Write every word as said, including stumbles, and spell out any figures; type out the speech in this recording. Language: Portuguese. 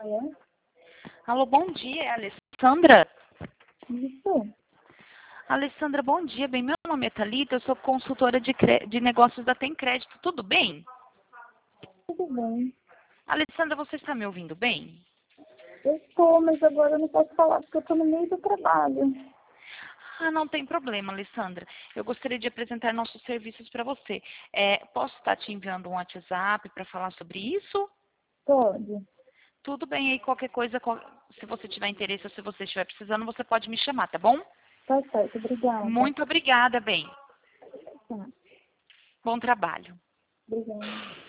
Alô? Alô, bom dia, é a Alessandra? Isso? Alessandra, bom dia. Bem, meu nome é Thalita, eu sou consultora de, cre... de negócios da Tem Crédito. Tudo bem? Tudo bem. Alessandra, você está me ouvindo bem? Eu estou, mas agora eu não posso falar porque eu estou no meio do trabalho. Ah, não tem problema, Alessandra. Eu gostaria de apresentar nossos serviços para você. É, posso estar te enviando um WhatsApp para falar sobre isso? Pode? Tudo bem, aí qualquer coisa, qual- se você tiver interesse ou se você estiver precisando, você pode me chamar, tá bom? Tá certo, obrigada. Muito obrigada, bem. Tá, Bom trabalho. obrigada.